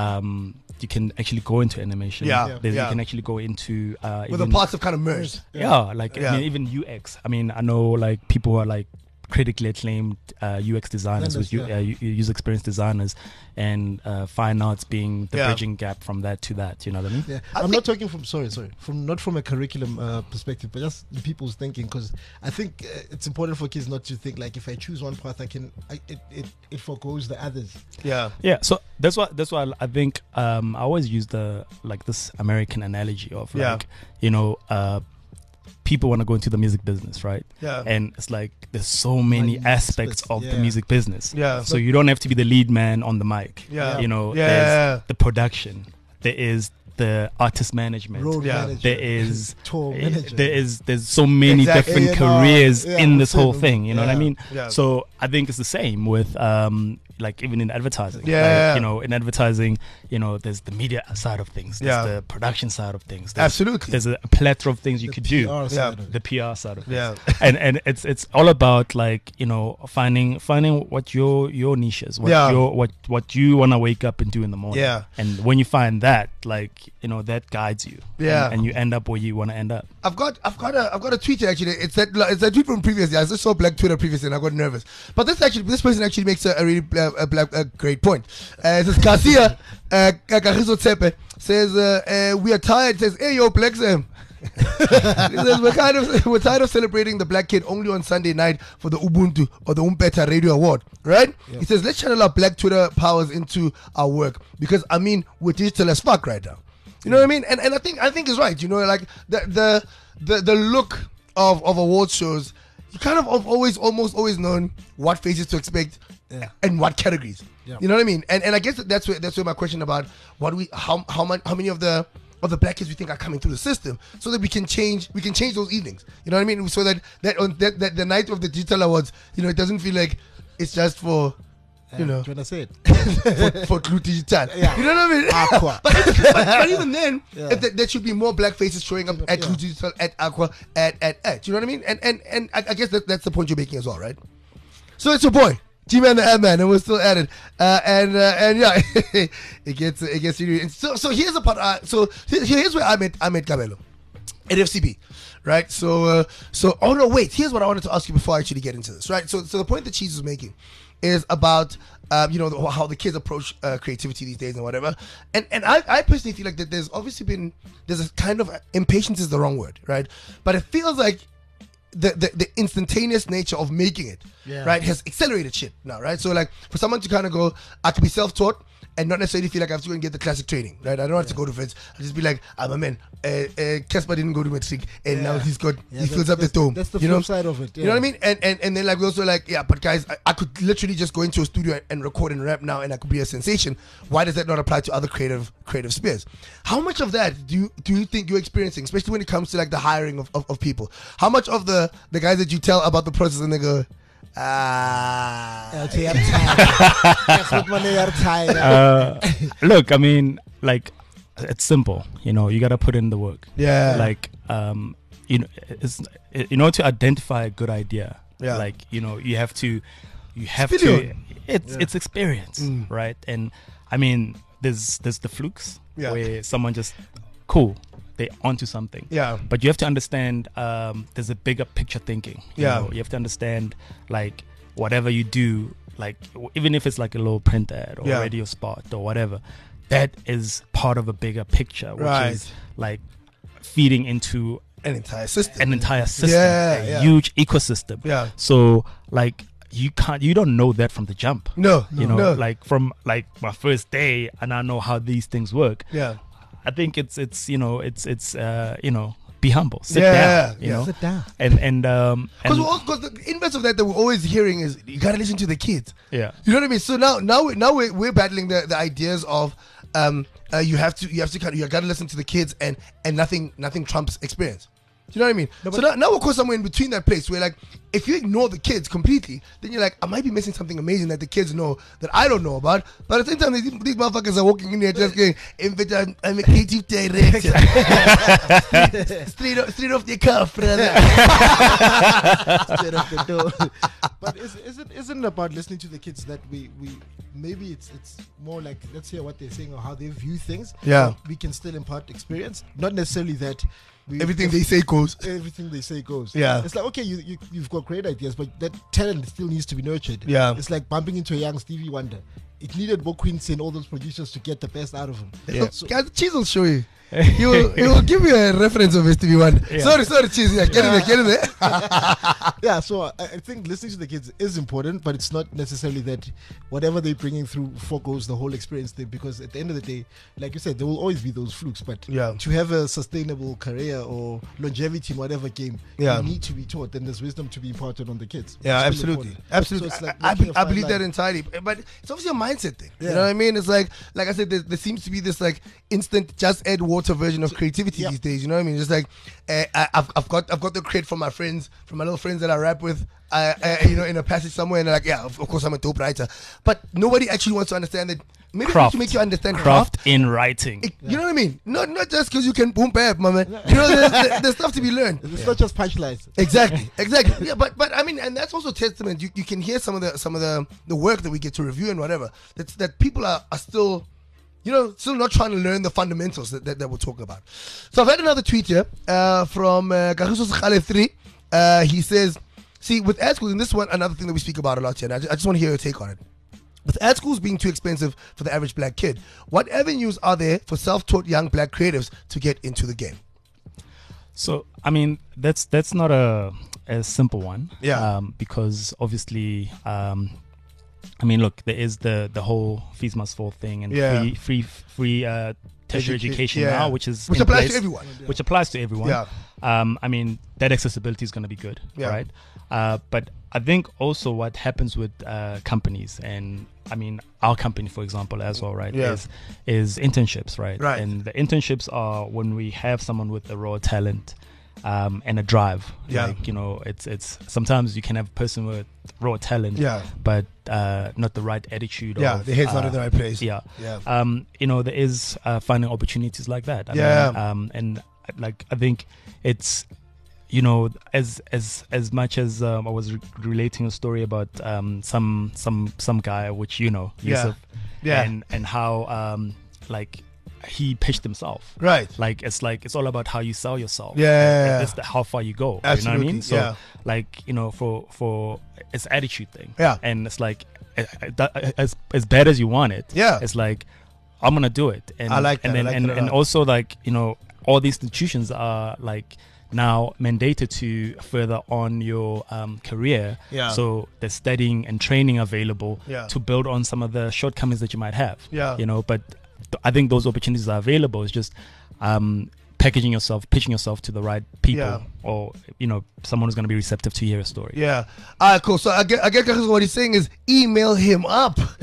You can actually go into animation. You can actually go into where the parts have kind of merged. I mean, even UX. I mean, I know like people who are like critically acclaimed UX designers, with user experience designers, and fine arts being the bridging gap from that to that. You know what I mean? Yeah. I'm not talking from not from a curriculum perspective, but just people's thinking, because I think it's important for kids not to think like, if I choose one path, it forgoes the others. Yeah. So that's why I think I always use this American analogy of people want to go into the music business, right? Yeah. And it's like there's so many aspects of the music business. Yeah. So you don't have to be the lead man on the mic. Yeah. There's the production. There is the artist management. There is tour manager. There's so many different careers in this whole thing. You know what I mean? Yeah. So I think it's the same with even in advertising. In advertising, there's the media side of things. There's the production side of things. Absolutely. There's a plethora of things you could do. The PR side of things. Yeah. And it's all about finding what your niche is. What you want to wake up and do in the morning. Yeah. And when you find that, that guides you. Yeah. And you end up where you want to end up. I've got a tweet actually. It's a tweet from previous years. I just saw Black Twitter previously and I got nervous. But this person actually makes a really a great point. It says Garcia Kagiso Tsepe says we are tired. Says, hey yo, Black Sam. He says we're tired of celebrating the black kid only on Sunday night for the Ubuntu or the Umpeta Radio Award, right? Yep. He says let's channel our Black Twitter powers into our work, because we're digital as fuck right now. You know what I mean? And I think he's right. The look of award shows, you kind of almost always known what faces to expect and what categories. Yeah. You know what I mean? And I guess that's where my question about how many of the black kids we think are coming through the system, so that we can change those evenings. You know what I mean? So that the night of the digital awards, it doesn't feel like it's just for when I say it for Clue Digital. Yeah. You know what I mean? Aqua. but even then, there should be more black faces showing up at Clue Digital, at Aqua, at. You know what I mean? And I guess that's the point you're making as well, right? So it's your boy, G-Man the Ad-Man, and we're still at it. it gets really. So here's the part. So here's where I met Kabelo at FCB, right? So oh no, wait. Here's what I wanted to ask you before I actually get into this, right? So the point that Cheese was making is about how the kids approach creativity these days and whatever. And I personally feel like that there's a kind of impatience is the wrong word, right? But it feels like the instantaneous nature of making it, right, has accelerated shit now, right? So like for someone to kind of go, I could be self-taught and not necessarily feel like I have to go and get the classic training, right? I don't have to go to Feds. I just be like, I'm a man. Casper didn't go to matric, and now he fills up the dome. That's the flip side of it. You know what I mean? And then like we also like, but guys, I could literally just go into a studio and record and rap now, and I could be a sensation. Why does that not apply to other creative spheres? How much of that do you think you're experiencing, especially when it comes to like the hiring of people? How much of the guys that you tell about the process and they go, look, I mean, like, it's simple. You gotta put in the work. Yeah. Like, it's in order to identify a good idea. Yeah. Like, you have to. It's experience, right? And I mean, there's the flukes where someone just they're onto something. Yeah. But you have to understand there's a bigger picture thinking. You have to understand, like, whatever you do, like, even if it's like a little print ad or a radio spot or whatever, that is part of a bigger picture, which is like feeding into an entire system, a huge ecosystem. Yeah. So like you don't know that from the jump. No. Like from like my first day, and I know how these things work. Yeah. I think it's be humble, sit down, sit down, and because the inverse of that we're always hearing is you gotta listen to the kids. Yeah, you know what I mean. So now we're battling the ideas of you gotta listen to the kids and nothing trumps experience. Do you know what I mean? No, so now we're caught somewhere in between that place where, like, if you ignore the kids completely, then you're like, I might be missing something amazing that the kids know that I don't know about. But at the same time, these motherfuckers are walking in there just going, I'm a creative director. straight off the cuff, brother. Straight off the door. But isn't it about listening to the kids that we maybe it's more like, let's hear what they're saying or how they view things. Yeah. We can still impart experience. Not necessarily that everything they say goes. Everything they say goes. Yeah. It's like, okay, you've got great ideas, but that talent still needs to be nurtured. Yeah. It's like bumping into a young Stevie Wonder. It needed Bo Quincy and all those producers to get the best out of him. Yeah. So, guys, Cheese will show you. He will give you a reference of Stevie Wonder. Yeah. Sorry, Cheese. Yeah, get in there. Yeah, so I think listening to the kids is important, but it's not necessarily that whatever they're bringing through foregoes the whole experience thing, because at the end of the day, like you said, there will always be those flukes, but to have a sustainable career or longevity in whatever game, you need to be taught, and there's wisdom to be imparted on the kids. Yeah, absolutely. So like I believe that entirely, but it's obviously a mindset thing. You know what I mean? It's like I said, there seems to be this like instant just add water version of creativity these days. You know what I mean? Just like I've got the credit from my friends, from my little friends that I rap with. In a passage somewhere, and they're like, yeah, of course I'm a dope writer, but nobody actually wants to understand that. Maybe to make you understand craft in writing. You know what I mean? Not just because you can boom bap, my man. You know, there's stuff to be learned. It's not just punchlines. Exactly. Yeah, but I mean, and that's also testament. You can hear some of the work that we get to review and whatever. That people are still, still not trying to learn the fundamentals that we're talking about. So I've had another tweet here from Kagiso Sekgale 3. He says, see, with ad schools, and this one, another thing that we speak about a lot here, and I just want to hear your take on it. With ad schools being too expensive for the average black kid, what avenues are there for self-taught young black creatives to get into the game? So, I mean, that's not a simple one. Yeah. Because obviously, I mean, look, there is the whole fees must fall thing and free tertiary education now, which applies to everyone. Which applies to everyone. Yeah. I mean, that accessibility is going to be good, right? But I think also what happens with companies, and I mean our company, for example, as well, right? Is internships, right? Right. And the internships are when we have someone with a raw talent and a drive. Yeah. Like, it's sometimes you can have a person with raw talent, but not the right attitude. Yeah, the head's not in the right place. Yeah. There is finding opportunities like that. I mean, and like I think it's as much as I was relating a story about some guy which Yusuf, and how like he pitched himself, right? Like it's all about how you sell yourself, and that's how far you go. Absolutely. You know what I mean? So like for it's attitude thing, and it's like as bad as you want it, it's like I'm gonna do it, and I like that. And also like all these institutions are like now mandated to further on your career. So there's studying and training available to build on some of the shortcomings that you might have. But I think those opportunities are available. It's just packaging yourself, pitching yourself to the right people, or someone who's going to be receptive to hear a story. Yeah. All right, cool. So I get what he's saying is email him up. Don't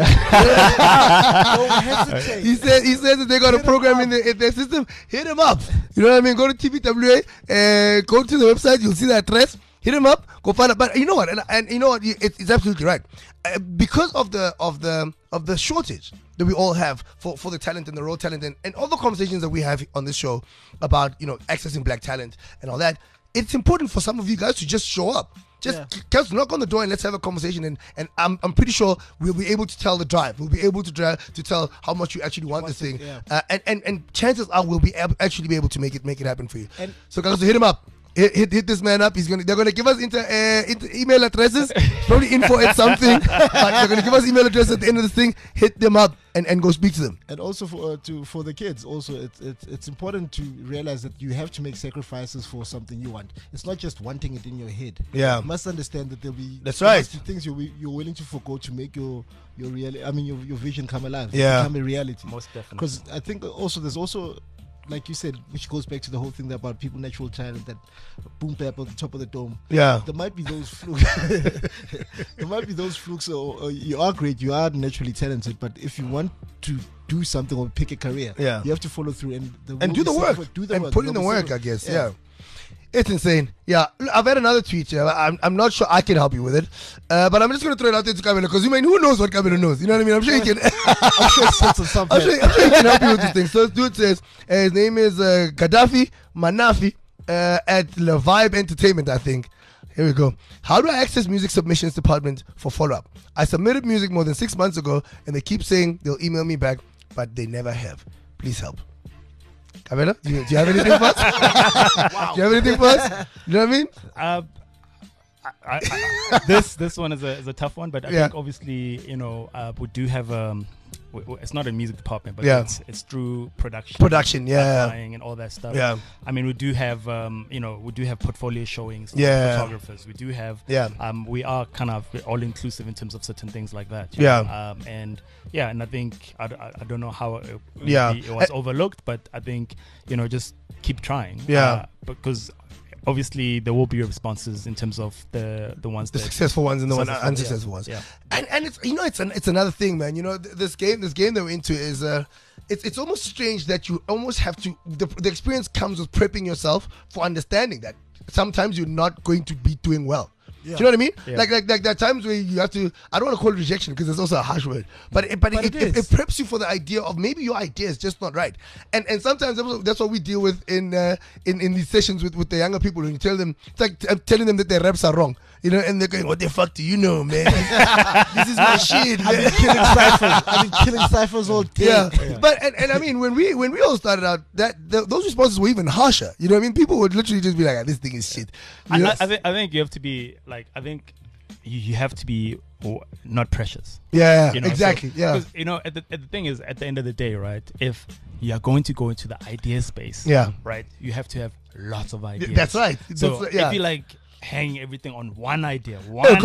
hesitate. He says that they got a program in their system. Hit him up. You know what I mean? Go to TVWA, go to the website. You'll see the address. Hit him up. Go find out. But you know what? And you know what? It's absolutely right. Because of the shortage that we all have for the talent and the raw talent and all the conversations that we have on this show about accessing black talent and all that, it's important for some of you guys to just show up. Just knock on the door and let's have a conversation, and I'm pretty sure we'll be able to tell the drive. We'll be able to tell how much you actually want this thing, and chances are we'll be actually be able to make it happen for you. So guys, hit him up. Hit this man up. They're gonna give us email addresses, probably info at something. But they're gonna give us email address at the end of this thing. Hit them up and go speak to them. And also for the kids, also it's important to realize that you have to make sacrifices for something you want. It's not just wanting it in your head. Yeah, you must understand that there'll be things you're willing to forgo to make your vision come alive. Become a reality. Most definitely. Because I think there's also, like you said, which goes back to the whole thing about people natural talent, that boom bap at the top of the dome. Yeah, there might be those flukes. There might be those flukes. Or you are great, you are naturally talented, but if you want to do something or pick a career, you have to follow through and do the work. Put in the work. I guess. Yeah. It's insane. Yeah, I've had another tweet here. I'm not sure I can help you with it, but I'm just going to throw it out there to Kabelo, because who knows what Kabelo knows? You know what I mean? I'm sure he can. I'm sure he can help you with this thing. So this dude says his name is Gaddafi Manafi at Le Vibe Entertainment, I think. Here we go. How do I access music submissions department for follow-up? I submitted music more than 6 months ago, and they keep saying they'll email me back, but they never have. Please help. Kabelo, do you have anything for us? Wow. Do you have anything for us? You know what I mean? This one is a tough one, but I think obviously, you know, we do have it's not a music department, but it's through production, and all that stuff. Yeah, I mean, we do have you know, we do have portfolio showings for photographers. We do have we are kind of all inclusive in terms of certain things like that. And I think I don't know how it was overlooked, but I think, you know, just keep trying. Because obviously there will be responses in terms of the ones, the successful ones and the unsuccessful ones. And it's, you know, it's another thing, man. You know, this game that we're into is it's almost strange that you almost have to, the experience comes with prepping yourself for understanding that sometimes you're not going to be doing well. Do you know what I mean? Like there are times where you have to, I don't want to call it rejection because it's also a harsh word, but it preps you for the idea of maybe your idea is just not right. And sometimes that's what we deal with in these sessions with the younger people. When you tell them, it's like I'm telling them that their reps are wrong, you know, and they're going, what the fuck do you know, man? This is my shit, man. I've been killing ciphers all day. But I mean, when we all started out, those responses were even harsher. You know what I mean? People would literally just be like, this thing is shit. I think you have to be like, I think you have to be not precious. Yeah, you know? exactly. Because, you know, the thing is, at the end of the day, right, if you are going to go into the idea space, right, you have to have lots of ideas. That's right. So if you like hang everything on one idea, you're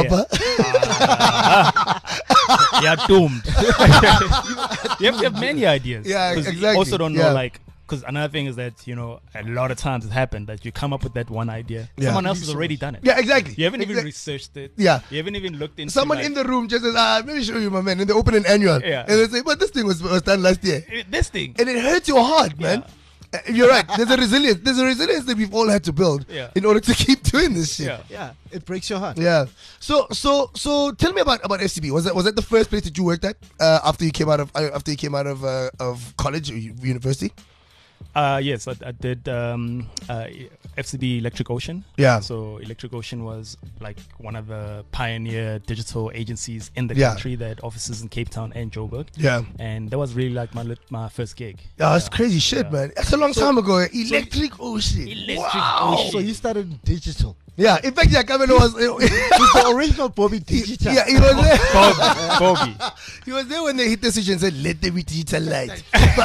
doomed. You have to have many ideas. Yeah, exactly. You also don't know, like, because another thing is that, you know, a lot of times it happened that you come up with that one idea. Someone else has already done it. Yeah, exactly. You haven't even researched it. Yeah. You haven't even looked into someone in the room just says, let me show you, my man. And they open an annual. Yeah. And they say, but this thing was done last year. This thing. And it hurts your heart, man. You're right. There's a resilience that we've all had to build in order to keep doing this shit. Yeah. It breaks your heart. Yeah. So tell me about FCB. Was that the first place that you worked at after you came out of college or university? Yes, I did FCB Electric Ocean. Yeah. So Electric Ocean was like one of the pioneer digital agencies in the country that had offices in Cape Town and Joburg. Yeah. And that was really like my first gig. Yeah, that's crazy shit, man. That's a long time ago. Electric Ocean. Ocean. So you started digital. Yeah, in fact, Kabelo was the original Bobby Digital. Yeah, he was there. Bobby. He was there when they hit the switch and said, "Let there be digital light."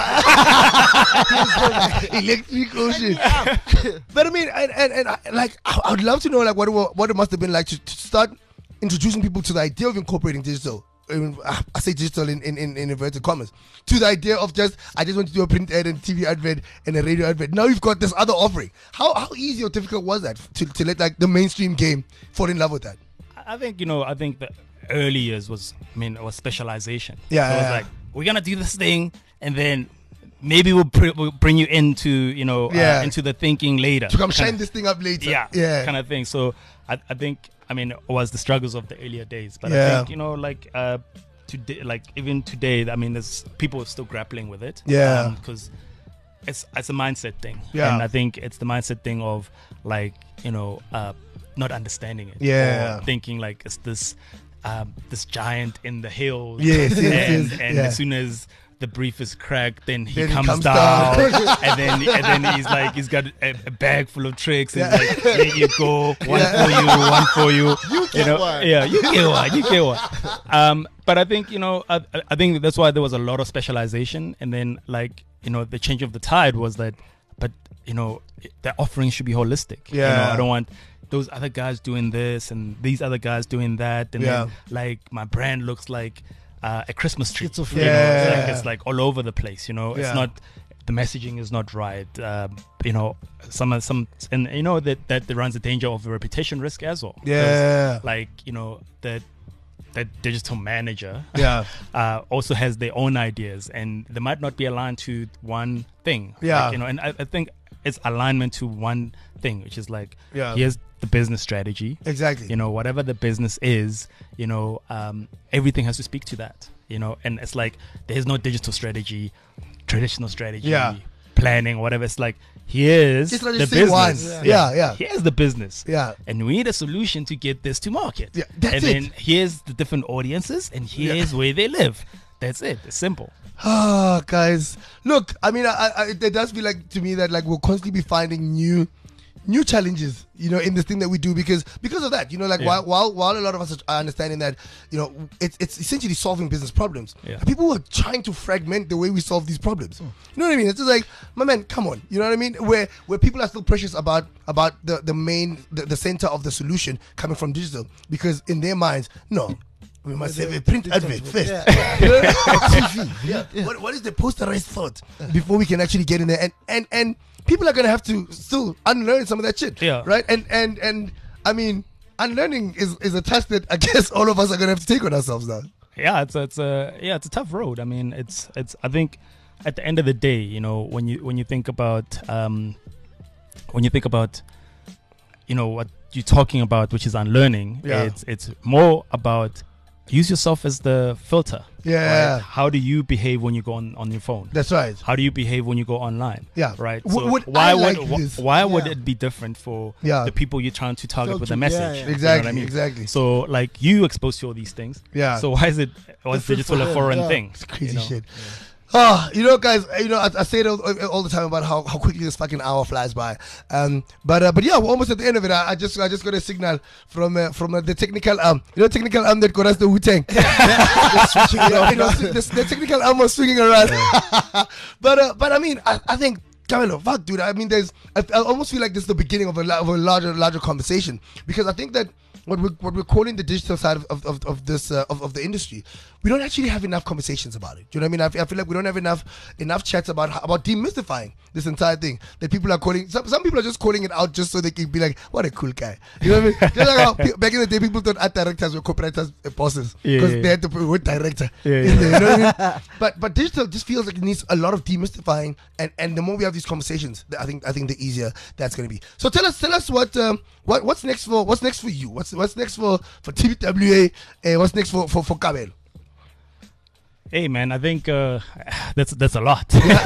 Electric Ocean. But I mean, and like, I would love to know like what it must have been like to start introducing people to the idea of incorporating digital. I say digital in inverted commas, to the idea of I just want to do a print ad and TV advert and a radio advert. Now you've got this other offering. How easy or difficult was that to let like the mainstream game fall in love with that? I think the early years was specialization. Yeah, so it was like, we're gonna do this thing and then maybe we'll bring you into into the thinking later to come shine this thing up later. Yeah, kind of thing. So I think. I mean, it was the struggles of the earlier days, but I think today, like even today, I mean, there's people still grappling with it. Yeah, because it's a mindset thing. Yeah, and I think it's the mindset thing of like not understanding it. Yeah, or thinking like it's this giant in the hills. Yes, and as soon as the brief is cracked, then he comes down and then he's like, he's got a bag full of tricks and he's like, here you go, one for you. You get one. Yeah, you get one. But I think, I think that's why there was a lot of specialization, and then like, the change of the tide was that, but the offering should be holistic. Yeah. I don't want those other guys doing this and these other guys doing that, and then like my brand looks like a Christmas tree. It's like all over the place. It's not, the messaging is not right. Some and that runs the danger of a reputation risk as well. Yeah, like that digital manager also has their own ideas, and they might not be aligned to one thing. And I think it's alignment to one thing, which is like, here's the business strategy. Exactly. Whatever the business is, everything has to speak to that. And it's like, there's no digital strategy, traditional strategy, planning, whatever. It's like, here's the business. Here's the business. And we need a solution to get this to market. That's then here's the different audiences, and here's where they live. That's it. It's simple. Ah, guys, look. I mean, it does feel like to me that like we'll constantly be finding new challenges, in this thing that we do because of that, while a lot of us are understanding that, it's essentially solving business problems. People are trying to fragment the way we solve these problems. You know what I mean? It's just like, my man, come on. You know what I mean? Where people are still precious about the center of the solution coming from digital, because in their minds, no. We must have a print advert first. What is the posterized thought before we can actually get in there? And people are gonna have to still unlearn some of that shit. Right? And I mean, unlearning is a task that I guess all of us are gonna have to take on ourselves now. Yeah, it's a tough road. I mean, it's I think at the end of the day, when you think about what you're talking about, which is unlearning, it's more about use yourself as the filter. Yeah. Right? How do you behave when you go on your phone? That's right. How do you behave when you go online? Yeah. Right. So why would it be different for the people you're trying to target with a message? Exactly. You know what I mean? Exactly. So like you exposed to all these things. Yeah. So why is digital a foreign thing? It's crazy shit. Guys, I say it all the time about how quickly this fucking hour flies by. But yeah, we're almost at the end of it. I just got a signal from the technical arm. Technical arm that got us the Wu-Tang. The technical arm was swinging around. But I mean, I think, Camilo, fuck, dude. I mean, I almost feel like this is the beginning of a larger conversation, because I think that what we're calling the digital side of the industry, we don't actually have enough conversations about it. Do you know what I mean? I feel like we don't have enough chats about demystifying this entire thing that people are calling. Some people are just calling it out just so they can be like, what a cool guy. You know what I mean? Just like how back in the day, people thought art directors were copywriters, bosses, because they had to put the word director in there. You know what I mean? But digital just feels like it needs a lot of demystifying, and the more we have these conversations, I think the easier that's going to be. So tell us what's next for you? What's next for TBWA? What's next for Kabelo? Hey man, I think that's a lot.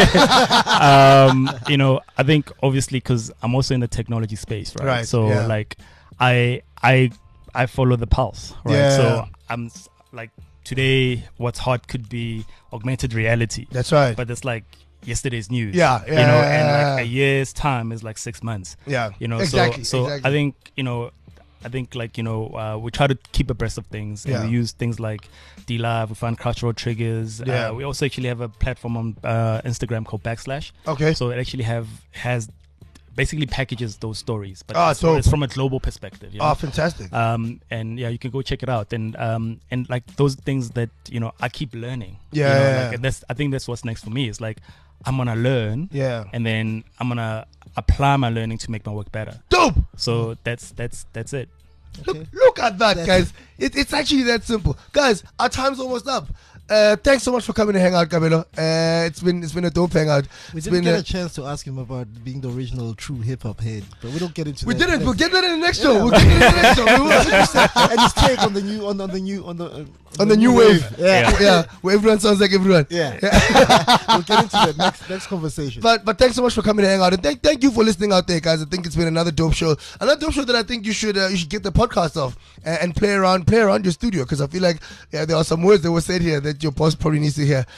I think obviously because I'm also in the technology space, right? So like I follow the pulse, right? Yeah. So I'm like, today what's hot could be augmented reality. That's right. But it's like yesterday's news. Yeah. And like a year's time is like 6 months. Yeah. Exactly. So I think we try to keep abreast of things, and we use things like DLive. We find cultural triggers. We also actually have a platform on Instagram called Backslash. Okay. So it actually has basically packages those stories, but it's from a global perspective. Fantastic. And you can go check it out, and like those things that I keep learning. I think that's what's next for me. Is like I'm gonna learn, and then I'm gonna apply my learning to make my work better. Dope. So that's it. Okay. Look at that, guys. It's actually that simple. Guys, our time's almost up. Thanks so much for coming to hang out, Kabelo. It's been a dope hangout. We didn't get a chance to ask him about being the original true hip hop head, but we don't get into that. We didn't. We'll get that in the next show. We'll get it in the next show. And his take on the new wave. Yeah. Where everyone sounds like everyone. Yeah. We'll get into that next conversation. But thanks so much for coming to hang out, and thank you for listening out there, guys. I think it's been another dope show. Another dope show that I think you should get the podcast of and play around your studio, because I feel like there are some words that were said here that your boss probably needs to hear,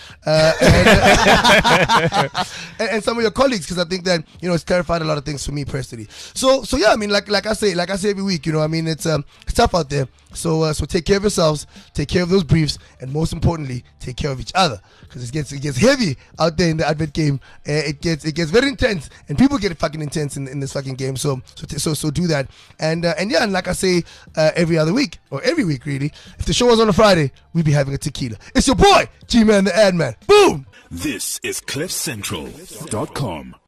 and some of your colleagues, because I think that it's clarified a lot of things for me personally. So yeah, I mean, like I say every week, I mean, it's tough out there. So take care of yourselves, take care of those briefs, and most importantly, take care of each other, because it gets heavy out there in the advert game. It gets very intense, and people get fucking intense in this fucking game. So do that, and like I say every other week, or every week really, if the show was on a Friday, we'd be having a tequila. It's your boy G-Man the Ad Man. Boom. This is CliffCentral.com.